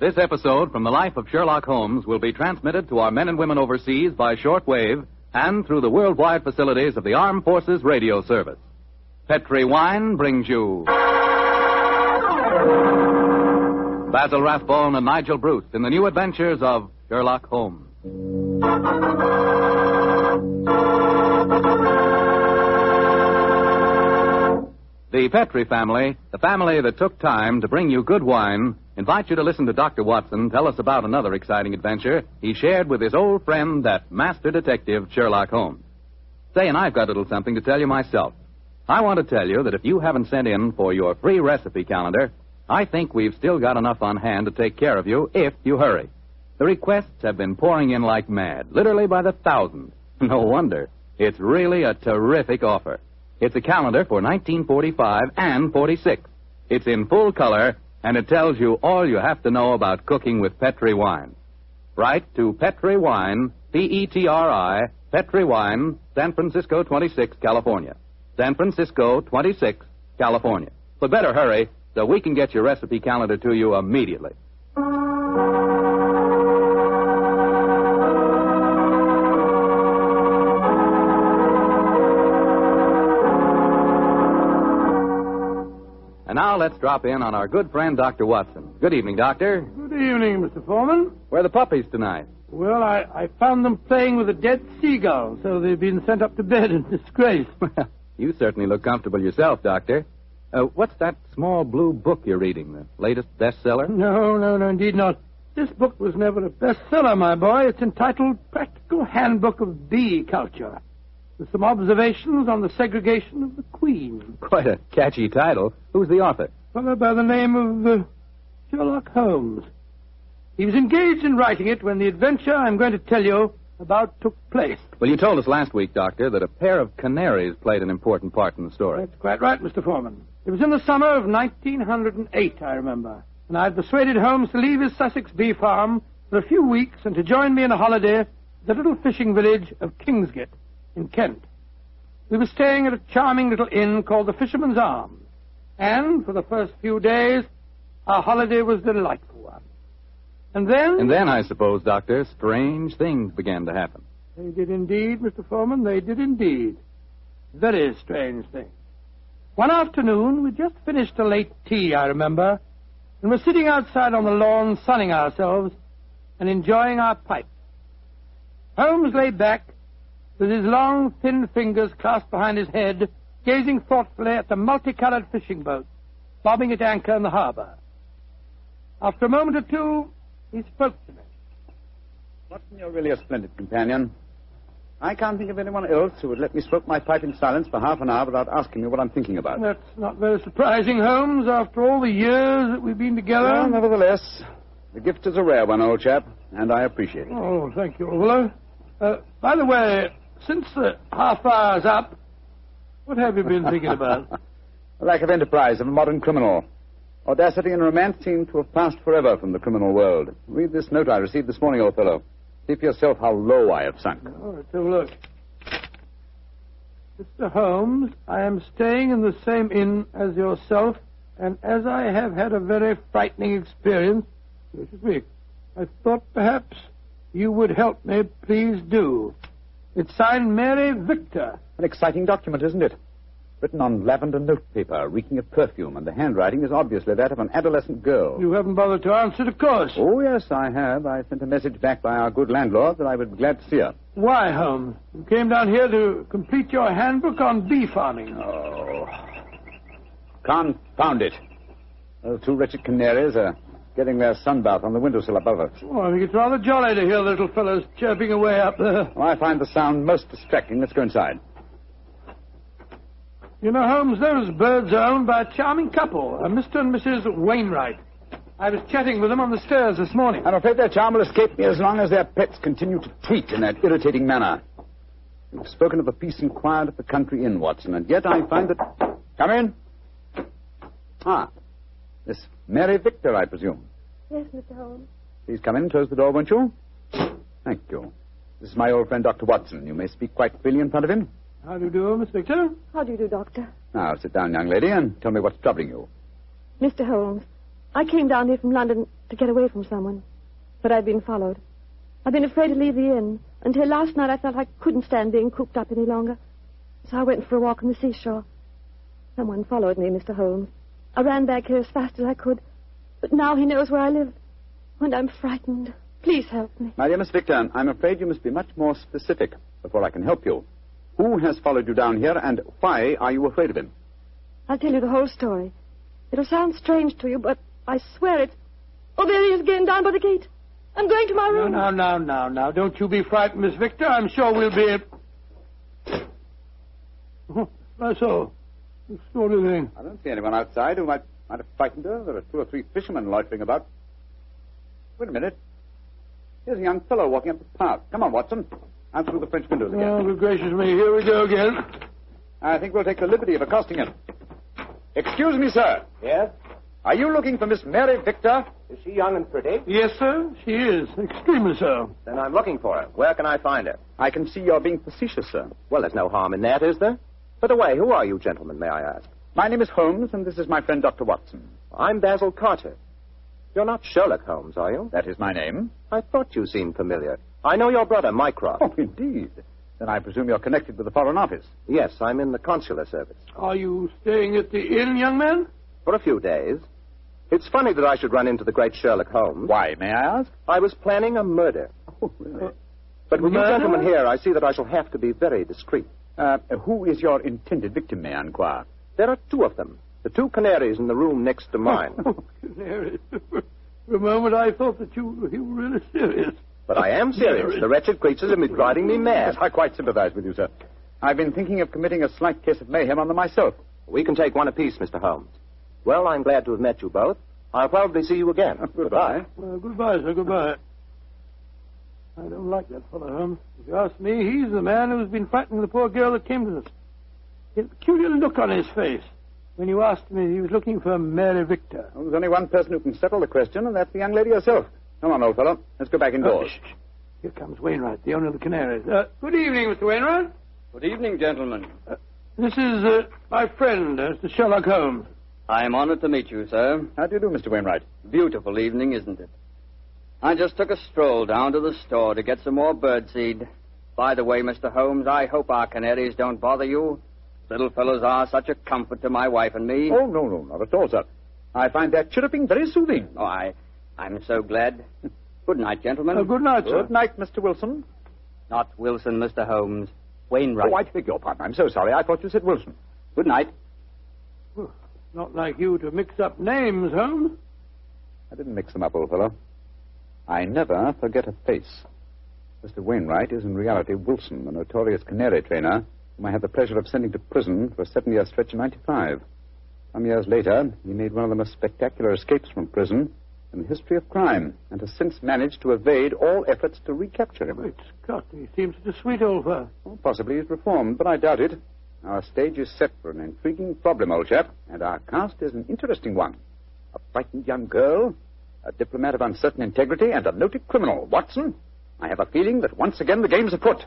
This episode from the life of Sherlock Holmes will be transmitted to our men and women overseas by shortwave and through the worldwide facilities of the Armed Forces Radio Service. Petri Wine brings you Basil Rathbone and Nigel Bruce in the new adventures of Sherlock Holmes. The Petri family, the family that took time to bring you good wine, invites you to listen to Dr. Watson tell us about another exciting adventure he shared with his old friend, that master detective, Sherlock Holmes. Say, and I've got a little something to tell you myself. I want to tell you that if you haven't sent in for your free recipe calendar, I think we've still got enough on hand to take care of you if you hurry. The requests have been pouring in like mad, literally by the thousands. No wonder. It's really a terrific offer. It's a calendar for 1945 and 46. It's in full color, and it tells you all you have to know about cooking with Petri wine. Write to Petri Wine, Petri, Petri Wine, San Francisco 26, California. San Francisco 26, California. But better hurry so we can get your recipe calendar to you immediately. And now let's drop in on our good friend, Dr. Watson. Good evening, Doctor. Good evening, Mr. Foreman. Where are the puppies tonight? Well, I found them playing with a dead seagull, so they've been sent up to bed in disgrace. Well, you certainly look comfortable yourself, Doctor. What's that small blue book you're reading, the latest bestseller? No, indeed not. This book was never a bestseller, my boy. It's entitled Practical Handbook of Bee Culture, with some observations on the segregation of the queen. Quite a catchy title. Who's the author? A fellow by the name of Sherlock Holmes. He was engaged in writing it when the adventure I'm going to tell you about took place. Well, you told us last week, Doctor, that a pair of canaries played an important part in the story. That's quite right, Mr. Foreman. It was in the summer of 1908, I remember, and I had persuaded Holmes to leave his Sussex bee farm for a few weeks and to join me in a holiday at the little fishing village of Kingsgate in Kent. We were staying at a charming little inn called the Fisherman's Arms, and for the first few days, our holiday was a delightful one. And then, I suppose, Doctor, strange things began to happen. They did indeed, Mr. Foreman, they did indeed. Very strange things. One afternoon, we just finished a late tea, I remember, and were sitting outside on the lawn sunning ourselves and enjoying our pipes. Holmes lay back with his long, thin fingers clasped behind his head, gazing thoughtfully at the multicolored fishing boats bobbing at anchor in the harbor. After a moment or two, he spoke to me. Watson, you're really a splendid companion. I can't think of anyone else who would let me smoke my pipe in silence for half an hour without asking me what I'm thinking about. That's not very surprising, Holmes, after all the years that we've been together. Well, nevertheless, the gift is a rare one, old chap, and I appreciate it. Oh, thank you, old fellow. By the way, since the half hour's up, what have you been thinking about? The lack of enterprise of a modern criminal. Audacity and romance seem to have passed forever from the criminal world. Read this note I received this morning, old fellow. See for yourself how low I have sunk. Oh, let's have a look. Mr. Holmes, I am staying in the same inn as yourself, and as I have had a very frightening experience this week, I thought perhaps you would help me. Please do. It's signed Mary Victor. An exciting document, isn't it? Written on lavender notepaper, reeking of perfume, and the handwriting is obviously that of an adolescent girl. You haven't bothered to answer, of course. Oh, yes, I have. I sent a message back by our good landlord that I would be glad to see her. Why, Holmes? You came down here to complete your handbook on bee farming. Oh. Confound it. Those two wretched canaries are getting their sunbath on the windowsill above us. Oh, I think it's rather jolly to hear the little fellows chirping away up there. Oh, I find the sound most distracting. Let's go inside. You know, Holmes, those birds are owned by a charming couple, Mr. and Mrs. Wainwright. I was chatting with them on the stairs this morning. I'm afraid their charm will escape me as long as their pets continue to tweet in that irritating manner. You've spoken of the peace and quiet of the country inn, Watson, and yet I find that... Come in. Miss Mary Victor, I presume. Yes, Mr. Holmes. Please come in and close the door, won't you? Thank you. This is my old friend, Dr. Watson. You may speak quite freely in front of him. How do you do, Miss Victor? How do you do, Doctor? Now, sit down, young lady, and tell me what's troubling you. Mr. Holmes, I came down here from London to get away from someone, but I've been followed. I've been afraid to leave the inn. Until last night I felt I couldn't stand being cooped up any longer. So I went for a walk on the seashore. Someone followed me, Mr. Holmes. I ran back here as fast as I could. But now he knows where I live. And I'm frightened. Please help me. My dear Miss Victor, I'm afraid you must be much more specific before I can help you. Who has followed you down here, and why are you afraid of him? I'll tell you the whole story. It'll sound strange to you, but I swear it. Oh, there he is again, down by the gate. I'm going to my room. Now. Don't you be frightened, Miss Victor. I'm sure we'll be... I saw. Extraordinary thing. I don't see anyone outside who might have frightened her. There are 2 or 3 fishermen loitering about. Wait a minute. Here's a young fellow walking up the path. Come on, Watson. Out through the French windows again. Oh, good gracious me. Here we go again. I think we'll take the liberty of accosting him. Excuse me, sir. Yes? Are you looking for Miss Mary Victor? Is she young and pretty? Yes, sir. She is. Extremely so. Then I'm looking for her. Where can I find her? I can see you're being facetious, sir. Well, there's no harm in that, is there? By the way, who are you gentlemen, may I ask? My name is Holmes, and this is my friend Dr. Watson. I'm Basil Carter. You're not Sherlock Holmes, are you? That is my name. I thought you seemed familiar. I know your brother, Mycroft. Oh, indeed. Then I presume you're connected with the Foreign Office. Yes, I'm in the consular service. Are you staying at the inn, young man? For a few days. It's funny that I should run into the great Sherlock Holmes. Why, may I ask? I was planning a murder. Oh, really? But with you Murder? gentlemen here, I see that I shall have to be very discreet. Who is your intended victim, may I inquire? There are 2 of them. The 2 canaries in the room next to mine. Oh, canaries. For a moment, I thought that you were really serious. But I am serious. The wretched creatures have been driving me mad. Yes, I quite sympathize with you, sir. I've been thinking of committing a slight case of mayhem on them myself. We can take one apiece, Mr. Holmes. Well, I'm glad to have met you both. I'll probably see you again. Goodbye. Goodbye, sir. Goodbye. I don't like that fellow, Holmes. If you ask me, he's the man who's been frightening the poor girl that came to us. He had a peculiar look on his face when you asked me if he was looking for Mary Victor. Well, there's only one person who can settle the question, and that's the young lady herself. Come on, old fellow. Let's go back indoors. Shh. Here comes Wainwright, the owner of the Canaries. Good evening, Mr. Wainwright. Good evening, gentlemen. This is my friend, Mr. Sherlock Holmes. I am honored to meet you, sir. How do you do, Mr. Wainwright? Beautiful evening, isn't it? I just took a stroll down to the store to get some more birdseed. By the way, Mr. Holmes, I hope our canaries don't bother you. Little fellows are such a comfort to my wife and me. Oh, no, not at all, sir. I find that chirruping very soothing. Oh, I'm so glad. Good night, gentlemen. Good night, sir. Good night, Mr. Wilson. Not Wilson, Mr. Holmes. Wainwright. Oh, I beg your pardon. I'm so sorry. I thought you said Wilson. Good night. Not like you to mix up names, Holmes. I didn't mix them up, old fellow. I never forget a face. Mr. Wainwright is in reality Wilson, the notorious canary trainer, whom I had the pleasure of sending to prison for a 7-year stretch in '95. Some years later, he made one of the most spectacular escapes from prison in the history of crime, and has since managed to evade all efforts to recapture him. Great Scott, he seems such a sweet old fellow. Well, possibly he's reformed, but I doubt it. Our stage is set for an intriguing problem, old chap, and our cast is an interesting one. A frightened young girl, a diplomat of uncertain integrity, and a noted criminal. Watson, I have a feeling that once again the game's afoot.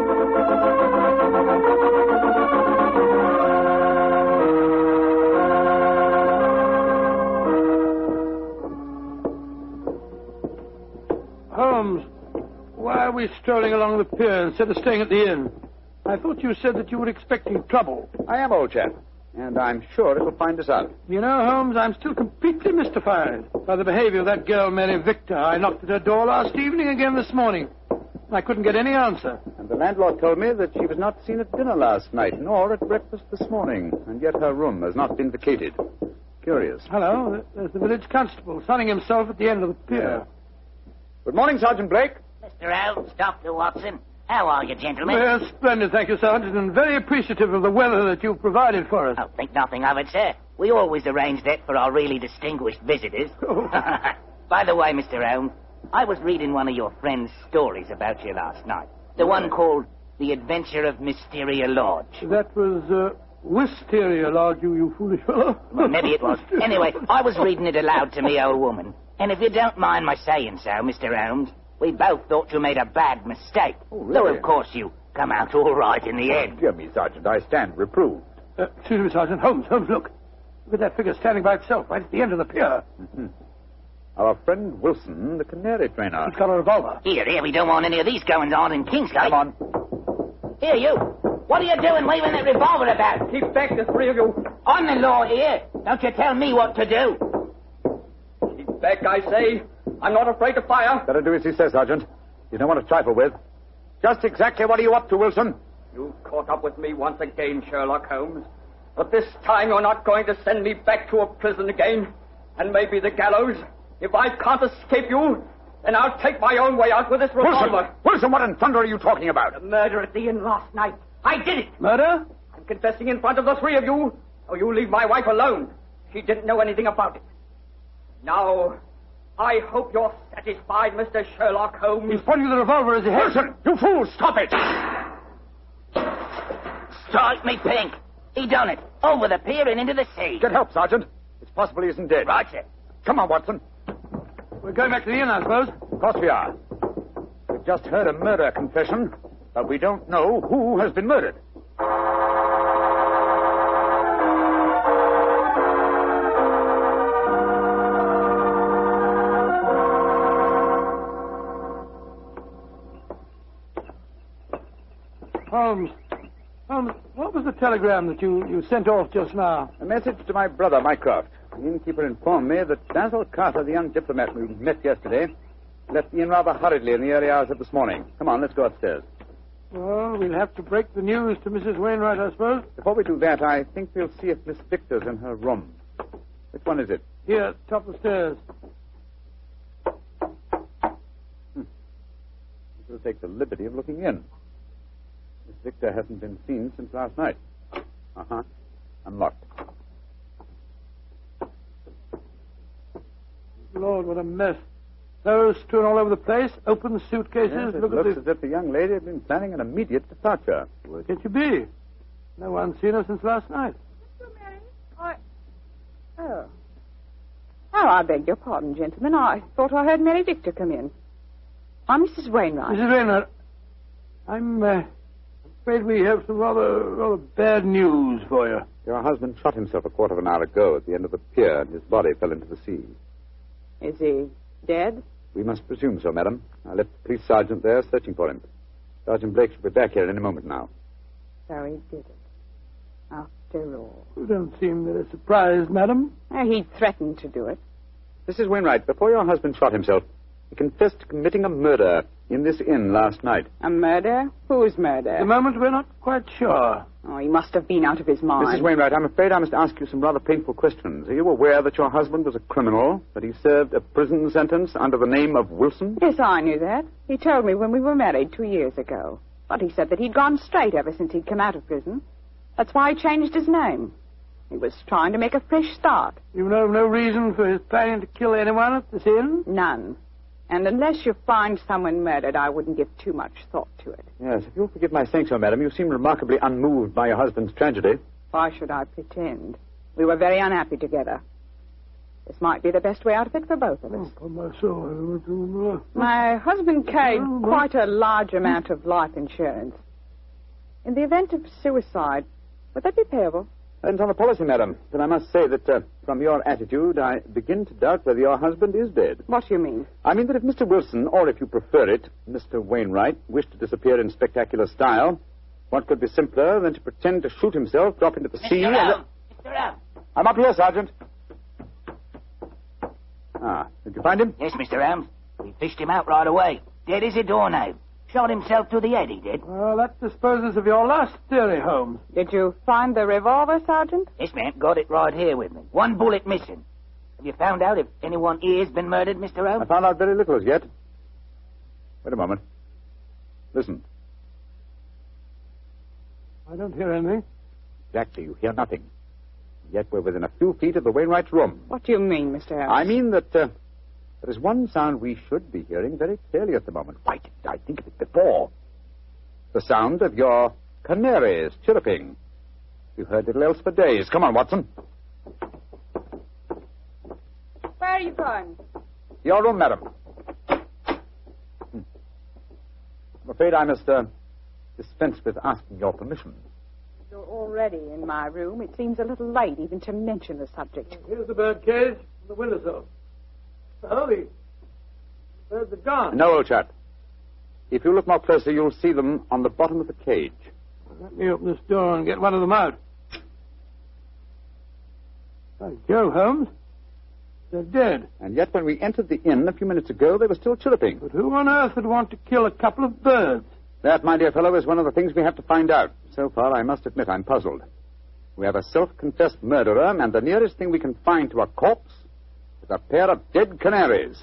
Holmes, why are we strolling along the pier instead of staying at the inn? I thought you said that you were expecting trouble. I am, old chap, and I'm sure it'll find us out. You know, Holmes, I'm still completely mystified by the behavior of that girl, Mary Victor. I knocked at her door last evening, again this morning. I couldn't get any answer. And the landlord told me that she was not seen at dinner last night, nor at breakfast this morning, and yet her room has not been vacated. Curious. Hello, there's the village constable sunning himself at the end of the pier. Good morning, Sergeant Blake. Mr. Holmes, Dr. Watson. How are you, gentlemen? Well, splendid, thank you, Sergeant, and very appreciative of the weather that you've provided for us. Oh, think nothing of it, sir. We always arrange that for our really distinguished visitors. Oh. By the way, Mr. Holmes, I was reading one of your friend's stories about you last night. The one called The Adventure of Mysteria Lodge. That was, Wisteria Lodge, you foolish fellow. Well, maybe it was. Anyway, I was reading it aloud to me old woman. And if you don't mind my saying so, Mr. Holmes, we both thought you made a bad mistake. Oh, really? Though, of course, you come out all right in the end. Dear me, Sergeant, I stand reproved. Excuse me, Sergeant. Holmes, look. Look at that figure standing by itself right at the end of the pier. Mm-hmm. Our friend Wilson, the canary trainer. He's got a revolver. Here, we don't want any of these goings-on in Kingsgate. Come on. Here, you. What are you doing waving that revolver about? Keep back, the three of you. I'm the law here. Don't you tell me what to do. Keep back, I say. I'm not afraid to fire. Better do as he says, Sergeant. You don't want to trifle with. Just exactly what are you up to, Wilson? You've caught up with me once again, Sherlock Holmes. But this time you're not going to send me back to a prison again. And maybe the gallows. If I can't escape you, then I'll take my own way out with this revolver. Wilson, what in thunder are you talking about? The murder at the inn last night. I did it. Murder? I'm confessing in front of the three of you. Oh, you leave my wife alone. She didn't know anything about it. Now, I hope you're satisfied, Mr. Sherlock Holmes. He's pointing the revolver as he heads. Wilson, you fool, stop it! Strike me pink. He done it. Over the pier and into the sea. Get help, Sergeant. It's possible he isn't dead. Roger. Come on, Watson. We're going back to the inn, I suppose. Of course we are. We've just heard a murder confession, but we don't know who has been murdered. Holmes, what was the telegram that you sent off just now? A message to my brother, Mycroft. The innkeeper informed me that Basil Carter, the young diplomat we met yesterday, left the inn rather hurriedly in the early hours of this morning. Come on, let's go upstairs. Well, we'll have to break the news to Mrs. Wainwright, I suppose. Before we do that, I think we'll see if Miss Victor's in her room. Which one is it? Here, top of the stairs. We'll take the liberty of looking in. Miss Victor hasn't been seen since last night. Uh-huh. Unlocked. Lord, what a mess. Those strewn all over the place, open suitcases. Yes, it Look looks at this. as if the young lady had been planning an immediate departure. Where can she be? No one's seen her since last night. Oh, I beg your pardon, gentlemen. I thought I heard Mary Victor come in. I'm Mrs. Wainwright. Mrs. Wainwright, I'm afraid we have some rather bad news for you. Your husband shot himself a quarter of an hour ago at the end of the pier, and his body fell into the sea. Is he dead? We must presume so, madam. I left the police sergeant there searching for him. Sergeant Blake should be back here any moment now. So he did it. After all. You don't seem very surprised, madam. He threatened to do it. Mrs. Wainwright, before your husband shot himself, he confessed to committing a murder in this inn last night. A murder? Whose murder? At the moment, we're not quite sure. Oh, he must have been out of his mind. Mrs. Wainwright, I'm afraid I must ask you some rather painful questions. Are you aware that your husband was a criminal, that he served a prison sentence under the name of Wilson? Yes, I knew that. He told me when we were married 2 years ago. But he said that he'd gone straight ever since he'd come out of prison. That's why he changed his name. He was trying to make a fresh start. You know of no reason for his planning to kill anyone at this inn? None. And unless you find someone murdered, I wouldn't give too much thought to it. Yes, if you'll forgive my saying so, madam, you seem remarkably unmoved by your husband's tragedy. Why should I pretend? We were very unhappy together. This might be the best way out of it for both of us. Oh, my soul. My husband carried quite a large amount of life insurance. In the event of suicide, would that be payable? And on the policy, madam, but I must say that from your attitude, I begin to doubt whether your husband is dead. What do you mean? I mean that if Mr. Wilson, or if you prefer it, Mr. Wainwright, wished to disappear in spectacular style, what could be simpler than to pretend to shoot himself, drop into the sea, Mr. and... Holmes! Mr. Holmes! I'm up here, Sergeant. Ah, did you find him? Yes, Mr. Holmes. We fished him out right away. Dead as a doornail. Shot himself through the head, he did. Well, that disposes of your last theory, Holmes. Did you find the revolver, Sergeant? Yes, ma'am. Got it right here with me. One bullet missing. Have you found out if anyone here's been murdered, Mr. I Holmes? found out very little as yet. Wait a moment. Listen. I don't hear anything. Exactly, you hear nothing. Yet we're within a few feet of the Wainwright's room. What do you mean, Mr. Holmes? I mean that there is one sound we should be hearing very clearly at the moment. Why didn't I think of it before? The sound of your canaries chirruping. You've heard little else for days. Come on, Watson. Where are you going? Your room, madam. I'm afraid I must dispense with asking your permission. You're all already in my room. It seems a little late even to mention the subject. Here's the bird cage and the windowsill. Oh, the birds are gone. No, old chap. If you look more closely, you'll see them on the bottom of the cage. Let me open this door and get one of them out. By Jove, Holmes. They're dead. And yet when we entered the inn a few minutes ago, they were still chirruping. But who on earth would want to kill a couple of birds? That, my dear fellow, is one of the things we have to find out. So far, I must admit, I'm puzzled. We have a self-confessed murderer, and the nearest thing we can find to a corpse is a pair of dead canaries.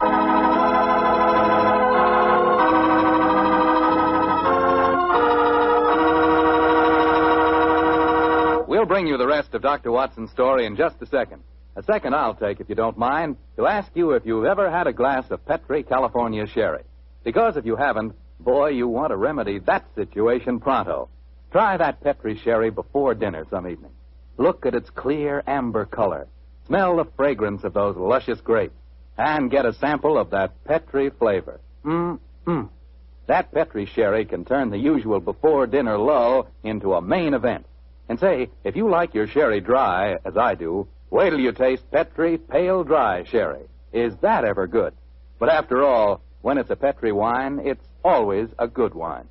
We'll bring you the rest of Dr. Watson's story in just a second. A second I'll take, if you don't mind, to ask you if you've ever had a glass of Petri California Sherry. Because if you haven't, boy, you want to remedy that situation pronto. Try that Petri Sherry before dinner some evening. Look at its clear amber color. Smell the fragrance of those luscious grapes. And get a sample of that Petri flavor. That Petri Sherry can turn the usual before-dinner lull into a main event. And say, if you like your sherry dry, as I do, wait till you taste Petri Pale Dry Sherry. Is that ever good? But after all, when it's a Petri wine, it's always a good wine.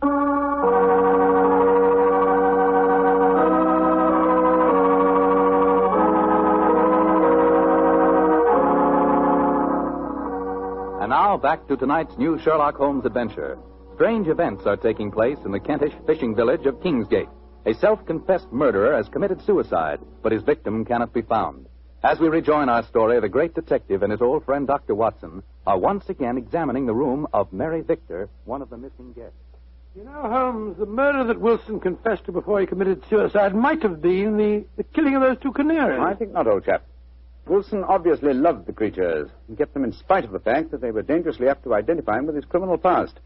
And now, back to tonight's new Sherlock Holmes adventure. Strange events are taking place in the Kentish fishing village of Kingsgate. A self-confessed murderer has committed suicide, but his victim cannot be found. As we rejoin our story, the great detective and his old friend Dr. Watson are once again examining the room of Mary Victor, one of the missing guests. You know, Holmes, the murder that Wilson confessed to before he committed suicide might have been the killing of those two canaries. I think not, old chap. Wilson obviously loved the creatures and kept them in spite of the fact that they were dangerously apt to identify him with his criminal past.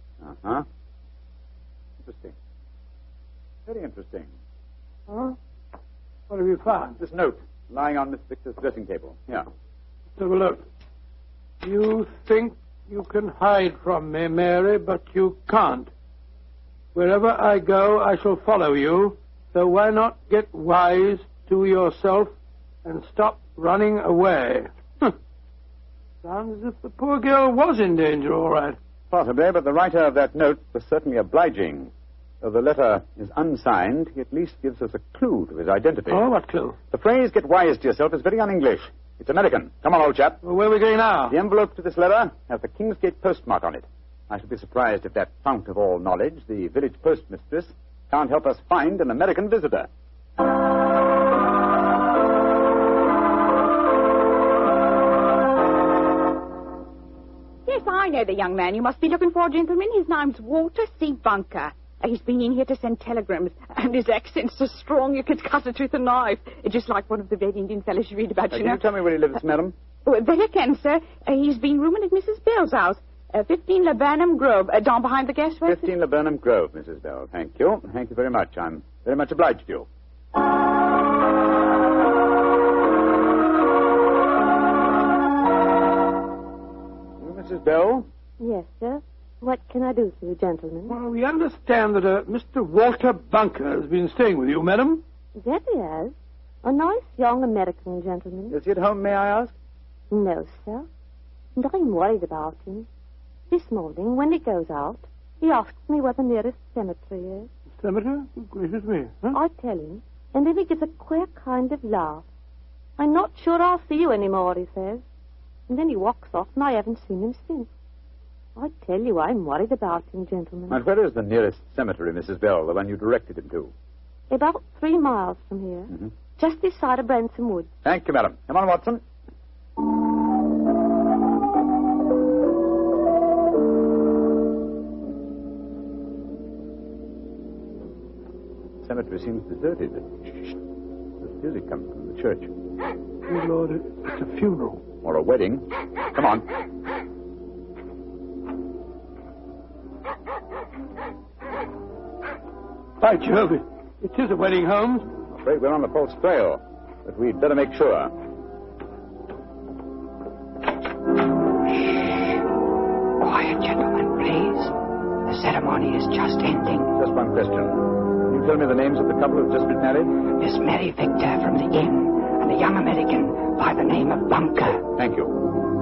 Interesting. Very interesting. Huh? What have you found? This note lying on Miss Victor's dressing table. Here. Let's have a look. You think you can hide from me, Mary, but you can't. Wherever I go, I shall follow you. So why not get wise to yourself and stop running away? Sounds as if the poor girl was in danger, all right. Possibly, but the writer of that note was certainly obliging. Though the letter is unsigned, he at least gives us a clue to his identity. Oh, what clue? The phrase, get wise to yourself, is very un-English. It's American. Come on, old chap. Well, where are we going now? The envelope to this letter has the Kingsgate postmark on it. I should be surprised if that fount of all knowledge, the village postmistress, can't help us find an American visitor. Yes, I know the young man you must be looking for, gentlemen. His name's Walter C. Bunker. He's been in here to send telegrams, and his accent's so strong you could cut it with a knife. Just like one of the Red Indian fellows you read about, you know. Can you tell me where he lives, madam? That I can, sir. He's been rooming at Mrs. Bell's house. 15 Laburnum Grove, down behind the gas works. 15 Laburnum Grove, Mrs. Bell. Thank you. Thank you very much. I'm very much obliged to you. Mrs. Bell? Yes, sir. What can I do for you, gentlemen? Well, we understand that Mr. Walter Bunker has been staying with you, madam. Yes, he has. A nice young American gentleman. Is he at home, may I ask? No, sir. And I'm worried about him. This morning, when he goes out, he asks me where the nearest cemetery is. Cemetery? Oh, gracious me. Huh? I tell him, and then he gives a queer kind of laugh. I'm not sure I'll see you anymore, he says. And then he walks off, and I haven't seen him since. I tell you, I'm worried about him, gentlemen. And where is the nearest cemetery, Mrs. Bell, the one you directed him to? About 3 miles from here. Mm-hmm. Just this side of Branson Woods. Thank you, madam. Come on, Watson. The cemetery seems deserted. The music comes from the church. Good Lord, it's a funeral. Or a wedding. Come on. By Jove, it is a wedding, Holmes. I'm afraid we're on the false trail, but we'd better make sure. Quiet, gentlemen, please. The ceremony is just ending. Just one question. You you tell me the names of the couple who've just been married? Miss Mary Victor from the inn, and a young American by the name of Bunker. Thank you.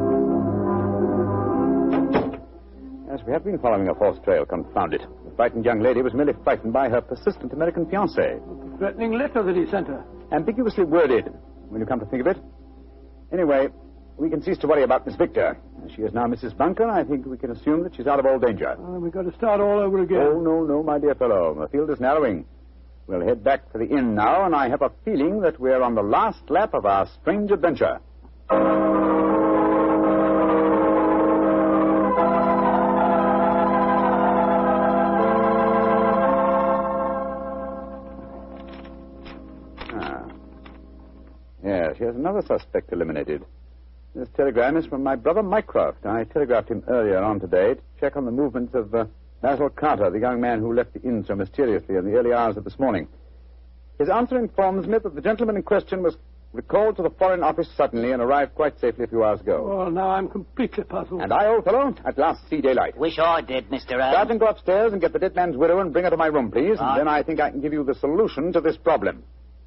Yes, we have been following a false trail, confound it. The frightened young lady was merely frightened by her persistent American fiancé. The threatening letter that he sent her. Ambiguously worded, when you come to think of it. Anyway, we can cease to worry about Miss Victor. As she is now Mrs. Bunker, I think we can assume that she's out of all danger. We've got to start all over again. Oh, no, my dear fellow. The field is narrowing. We'll head back to the inn now, and I have a feeling that we're on the last lap of our strange adventure. Yes, here's another suspect eliminated. This telegram is from my brother Mycroft. I telegraphed him earlier on today to check on the movements of Basil Carter, the young man who left the inn so mysteriously in the early hours of this morning. His answer informs me that the gentleman in question was recalled to the Foreign Office suddenly and arrived quite safely a few hours ago. Well, now I'm completely puzzled. And I, old fellow, at last see daylight. Wish I did, Mr. Holmes. Sergeant, go upstairs and get the dead man's widow and bring her to my room, please. And then I think I can give you the solution to this problem.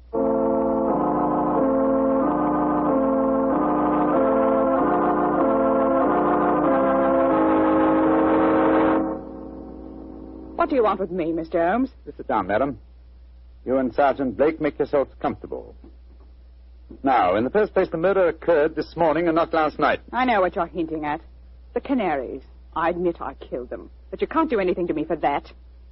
What do you want with me, Mr. Holmes? Just sit down, madam. You and Sergeant Blake make yourselves comfortable. Now, in the first place, the murder occurred this morning and not last night. I know what you're hinting at. The canaries. I admit I killed them. But you can't do anything to me for that.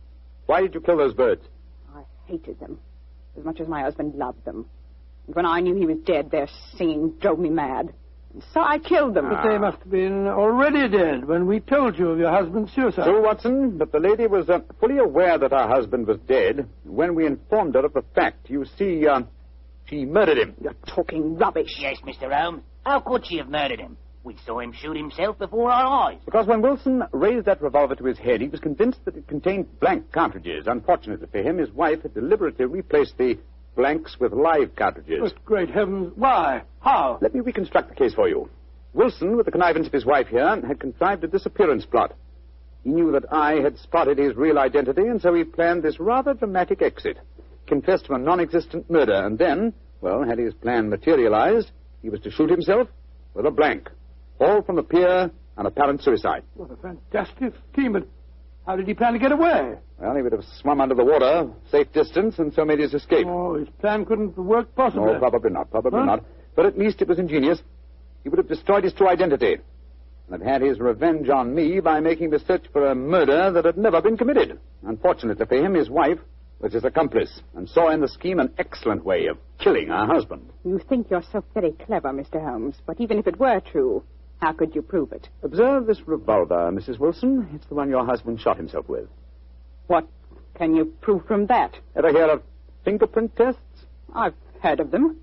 Why did you kill those birds? I hated them as much as my husband loved them. And when I knew he was dead, their singing drove me mad. And so I killed them. But they must have been already dead when we told you of your husband's suicide. True, Watson, but the lady was fully aware that her husband was dead when we informed her of the fact. You see, she murdered him. You're talking rubbish. Yes, Mr. Holmes. How could she have murdered him? We saw him shoot himself before our eyes. Because when Wilson raised that revolver to his head, he was convinced that it contained blank cartridges. Unfortunately for him, his wife had deliberately replaced the blanks with live cartridges. But great heavens, why? How? Let me reconstruct the case for you. Wilson, with the connivance of his wife here, had contrived a disappearance plot. He knew that I had spotted his real identity, and so he planned this rather dramatic exit. Confessed to a non-existent murder, and then, well, had his plan materialized, he was to shoot himself with a blank. All from the pier, an apparent suicide. What a fantastic scheme, but how did he plan to get away? Well, he would have swum under the water, safe distance, and so made his escape. Oh, his plan couldn't work possibly. No, probably not, not. But at least it was ingenious. He would have destroyed his true identity and have had his revenge on me by making the search for a murder that had never been committed. Unfortunately for him, his wife was his accomplice and saw in the scheme an excellent way of killing her husband. You think you're so very clever, Mr. Holmes, but even if it were true, how could you prove it? Observe this revolver, Mrs. Wilson. It's the one your husband shot himself with. What can you prove from that? Ever hear of fingerprint tests? I've heard of them.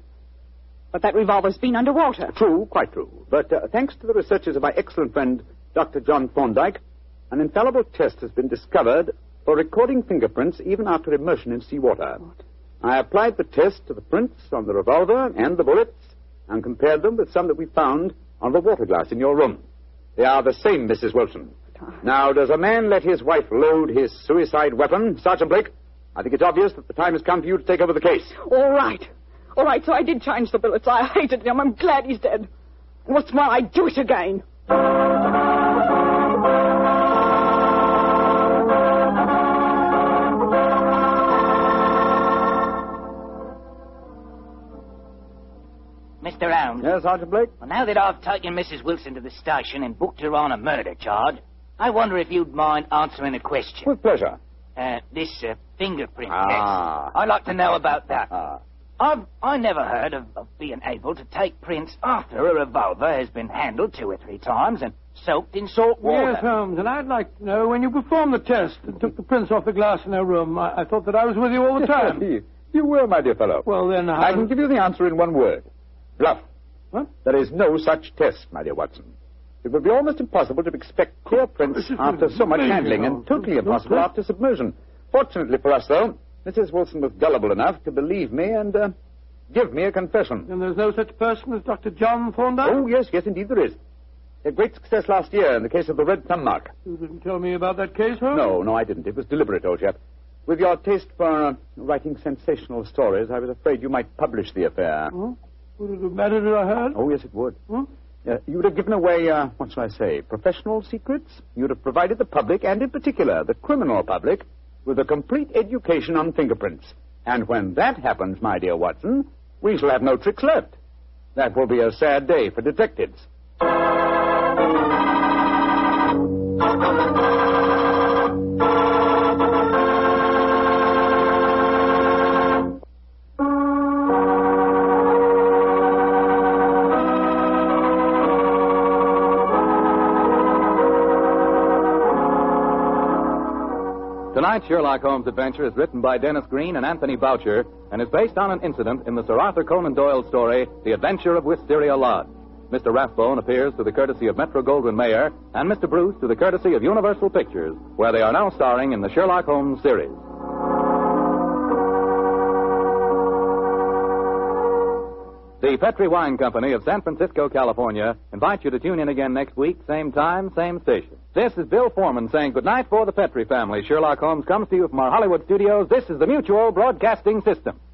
But that revolver's been underwater. True, quite true. But thanks to the researches of my excellent friend, Dr. John Thorndyke, an infallible test has been discovered for recording fingerprints even after immersion in seawater. What? I applied the test to the prints on the revolver and the bullets and compared them with some that we found on the water glass in your room. They are the same, Mrs. Wilson. Now, does a man let his wife load his suicide weapon? Sergeant Blake, I think it's obvious that the time has come for you to take over the case. All right, so I did change the bullets. I hated him. I'm glad he's dead. And what's more, I'd do it again. Mr. Holmes. Yes, Sergeant Blake? Well, now that I've taken Mrs. Wilson to the station and booked her on a murder charge, I wonder if you'd mind answering a question. With pleasure. This fingerprint test. I'd like to know about that. I never heard of being able to take prints after a revolver has been handled 2 or 3 times and soaked in salt water. Yes, Holmes, and I'd like to know, when you performed the test and took the prints off the glass in her room, I thought that I was with you all the time. You were, my dear fellow. Well, then I can give you the answer in one word. Bluff. What? There is no such test, my dear Watson. It would be almost impossible to expect clear prints after so much handling, and totally impossible after submersion. Fortunately for us, though, Mrs. Wilson was gullible enough to believe me and give me a confession. And there's no such person as Dr. John Thorndyke? Oh, yes, indeed there is. He had great success last year in the case of the red thumb mark. You didn't tell me about that case, Holmes? No, I didn't. It was deliberate, old chap. With your taste for writing sensational stories, I was afraid you might publish the affair. Huh? Would it have mattered if I had? Oh, yes, it would. Huh? You would have given away, what shall I say, professional secrets. You would have provided the public, and in particular the criminal public, with a complete education on fingerprints. And when that happens, my dear Watson, we shall have no tricks left. That will be a sad day for detectives. Tonight's Sherlock Holmes adventure is written by Dennis Green and Anthony Boucher and is based on an incident in the Sir Arthur Conan Doyle story, The Adventure of Wisteria Lodge. Mr. Rathbone appears to the courtesy of Metro-Goldwyn-Mayer and Mr. Bruce to the courtesy of Universal Pictures, where they are now starring in the Sherlock Holmes series. The Petri Wine Company of San Francisco, California, invites you to tune in again next week, same time, same station. This is Bill Foreman saying goodnight for the Petri family. Sherlock Holmes comes to you from our Hollywood studios. This is the Mutual Broadcasting System.